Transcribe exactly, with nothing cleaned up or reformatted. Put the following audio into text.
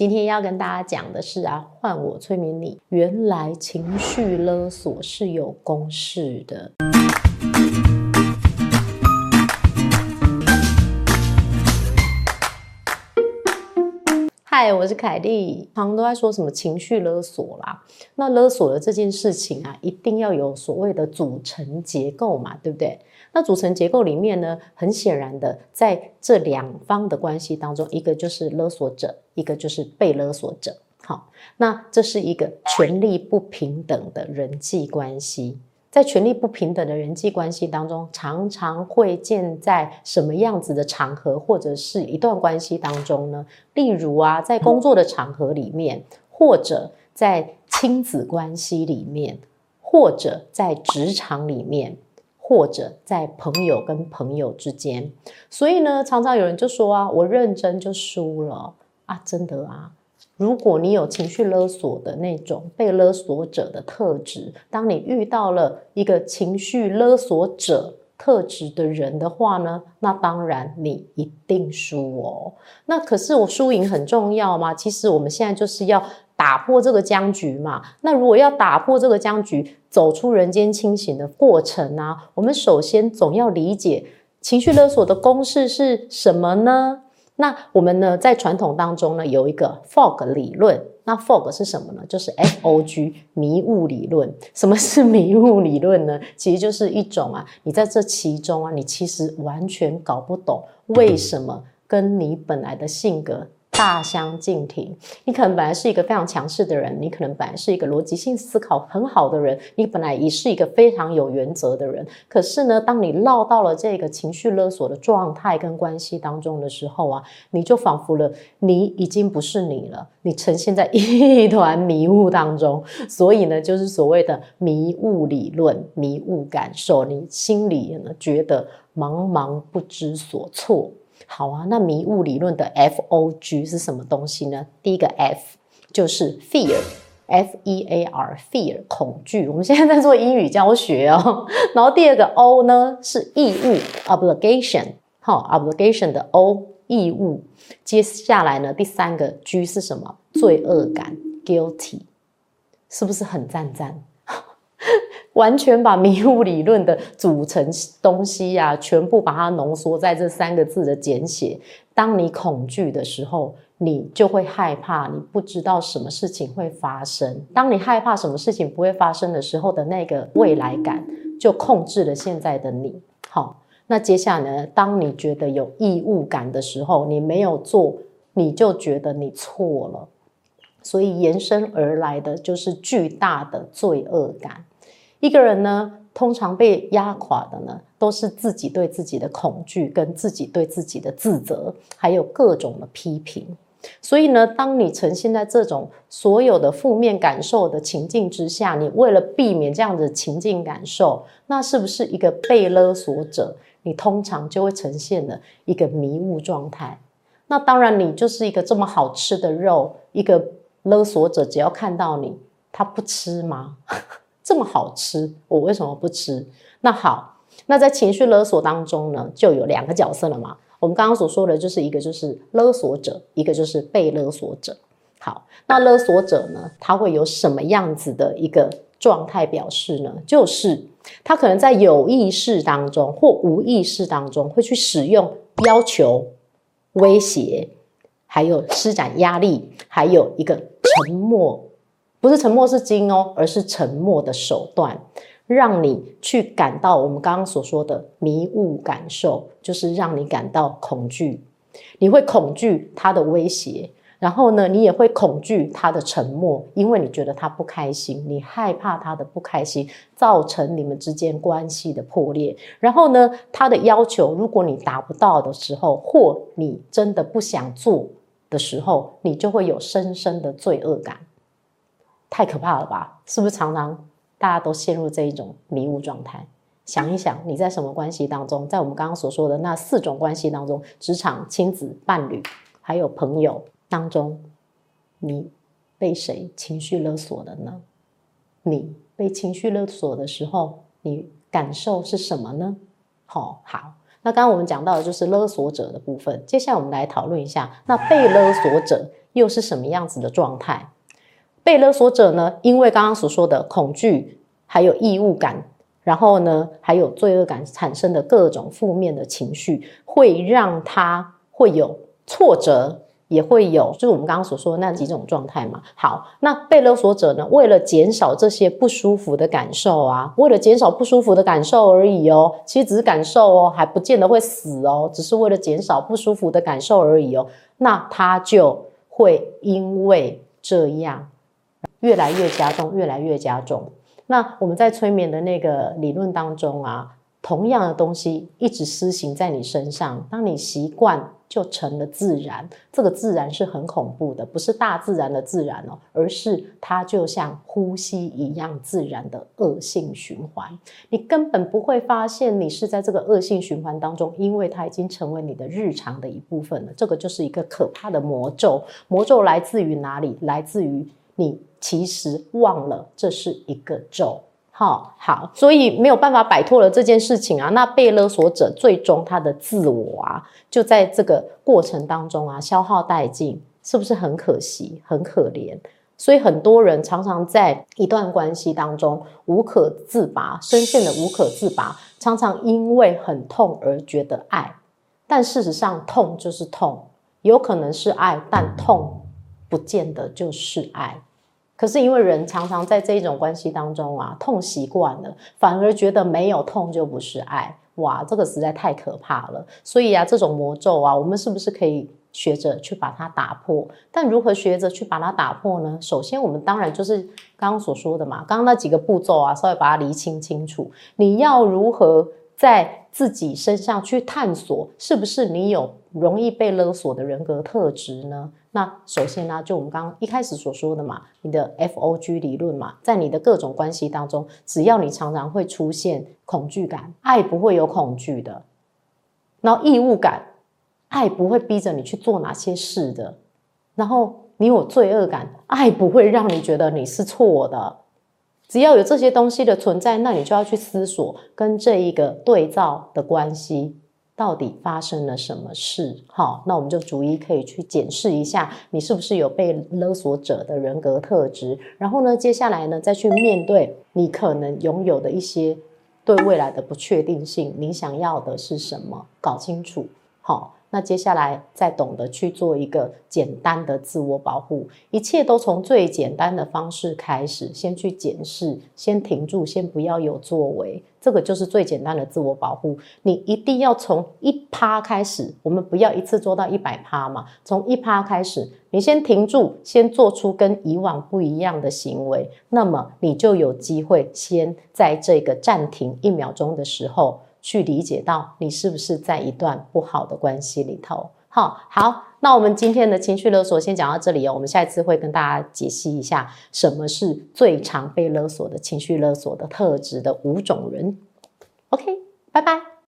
今天要跟大家讲的是啊，换我催眠你，原来情绪勒索是有公式的。嗨，我是凯莉。常常都在说什么情绪勒索啦，那勒索的这件事情啊，一定要有所谓的组成结构嘛，对不对？那组成结构里面呢，很显然的，在这两方的关系当中，一个就是勒索者，一个就是被勒索者。好，那这是一个权力不平等的人际关系。在权力不平等的人际关系当中，常常会见在什么样子的场合或者是一段关系当中呢？例如啊，在工作的场合里面，或者在亲子关系里面，或者在职场里面，或者在朋友跟朋友之间。所以呢，常常有人就说啊，我认真就输了啊，真的啊。如果你有情绪勒索的那种被勒索者的特质，当你遇到了一个情绪勒索者特质的人的话呢，那当然你一定输哦。那可是我输赢很重要吗？其实我们现在就是要打破这个僵局嘛。那如果要打破这个僵局，走出人间清醒的过程啊，我们首先总要理解情绪勒索的公式是什么呢？那我们呢，在传统当中呢，有一个 fog 理论。那 fog 是什么呢？就是 F O G 迷雾理论。什么是迷雾理论呢？其实就是一种啊，你在这其中啊，你其实完全搞不懂为什么跟你本来的性格大相径庭。你可能本来是一个非常强势的人，你可能本来是一个逻辑性思考很好的人，你本来也是一个非常有原则的人。可是呢，当你落到了这个情绪勒索的状态跟关系当中的时候啊，你就仿佛了你已经不是你了，你呈现在一团迷雾当中。所以呢，就是所谓的迷雾理论，迷雾感受，你心里呢觉得茫茫不知所措。好啊，那迷雾理论的 F O G 是什么东西呢？第一个 F 就是 fear， F E A R fear 恐惧，我们现在在做英语教学哦。然后第二个 O 呢是义务 obligation， 好 obligation 的 O 义务。接下来呢第三个 G 是什么？罪恶感 guilty， 是不是很赞赞？完全把迷雾理论的组成东西啊，全部把它浓缩在这三个字的简写。当你恐惧的时候，你就会害怕，你不知道什么事情会发生。当你害怕什么事情不会发生的时候的那个未来感，就控制了现在的你。好，那接下来呢，当你觉得有义务感的时候，你没有做，你就觉得你错了。所以延伸而来的就是巨大的罪恶感。一个人呢，通常被压垮的呢，都是自己对自己的恐惧，跟自己对自己的自责，还有各种的批评。所以呢，当你呈现在这种所有的负面感受的情境之下，你为了避免这样的情境感受，那是不是一个被勒索者？你通常就会呈现了一个迷雾状态。那当然，你就是一个这么好吃的肉，一个勒索者只要看到你，他不吃吗？这么好吃，我为什么不吃？那好，那在情绪勒索当中呢，就有两个角色了嘛。我们刚刚所说的就是一个就是勒索者，一个就是被勒索者。好，那勒索者呢，他会有什么样子的一个状态表示呢？就是他可能在有意识当中或无意识当中会去使用要求、威胁，还有施展压力，还有一个沉默。不是沉默是金哦，而是沉默的手段，让你去感到我们刚刚所说的迷雾感受，就是让你感到恐惧。你会恐惧他的威胁，然后呢，你也会恐惧他的沉默，因为你觉得他不开心，你害怕他的不开心造成你们之间关系的破裂。然后呢，他的要求如果你达不到的时候，或你真的不想做的时候，你就会有深深的罪恶感。太可怕了吧？是不是常常大家都陷入这一种迷雾状态？想一想，你在什么关系当中，在我们刚刚所说的那四种关系当中，职场、亲子、伴侣，还有朋友当中，你被谁情绪勒索的呢？你被情绪勒索的时候，你感受是什么呢？哦，好，那刚刚我们讲到的就是勒索者的部分，接下来我们来讨论一下，那被勒索者又是什么样子的状态？被勒索者呢，因为刚刚所说的恐惧，还有义务感，然后呢，还有罪恶感产生的各种负面的情绪，会让他会有挫折，也会有就是我们刚刚所说的那几种状态嘛。好，那被勒索者呢，为了减少这些不舒服的感受啊，为了减少不舒服的感受而已哦，其实只是感受哦，还不见得会死哦，只是为了减少不舒服的感受而已哦。那他就会因为这样越来越加重，越来越加重。那我们在催眠的那个理论当中啊，同样的东西一直施行在你身上，当你习惯就成了自然。这个自然是很恐怖的，不是大自然的自然哦，而是它就像呼吸一样自然的恶性循环。你根本不会发现你是在这个恶性循环当中，因为它已经成为你的日常的一部分了。这个就是一个可怕的魔咒。魔咒来自于哪里？来自于你其实忘了这是一个咒。好好，所以没有办法摆脱了这件事情啊。那被勒索者最终他的自我啊，就在这个过程当中啊消耗殆尽，是不是很可惜、很可怜？所以很多人常常在一段关系当中无可自拔，深陷的无可自拔，常常因为很痛而觉得爱，但事实上痛就是痛，有可能是爱，但痛不见得就是爱。可是因为人常常在这一种关系当中啊，痛习惯了，反而觉得没有痛就不是爱。哇，这个实在太可怕了。所以啊，这种魔咒啊，我们是不是可以学着去把它打破？但如何学着去把它打破呢？首先我们当然就是刚刚所说的嘛，刚刚那几个步骤啊，稍微把它厘清清楚。你要如何在自己身上去探索，是不是你有容易被勒索的人格特质呢？那首先呢、啊，就我们刚刚一开始所说的嘛，你的 F O G 理论嘛，在你的各种关系当中，只要你常常会出现恐惧感，爱不会有恐惧的，然后义务感，爱不会逼着你去做哪些事的，然后你有罪恶感，爱不会让你觉得你是错的。只要有这些东西的存在，那你就要去思索跟这一个对照的关系到底发生了什么事。好，那我们就逐一可以去检视一下你是不是有被勒索者的人格特质，然后呢接下来呢再去面对你可能拥有的一些对未来的不确定性，你想要的是什么，搞清楚。好，那接下来再懂得去做一个简单的自我保护，一切都从最简单的方式开始，先去检视，先停住，先不要有作为，这个就是最简单的自我保护。你一定要从一趴开始，我们不要一次做到一百趴嘛，从一趴开始，你先停住，先做出跟以往不一样的行为，那么你就有机会先在这个暂停一秒钟的时候去理解到你是不是在一段不好的关系里头。好，好，那我们今天的情绪勒索先讲到这里哦，我们下一次会跟大家解析一下什么是最常被勒索的情绪勒索的特质的五种人。OK， 拜拜。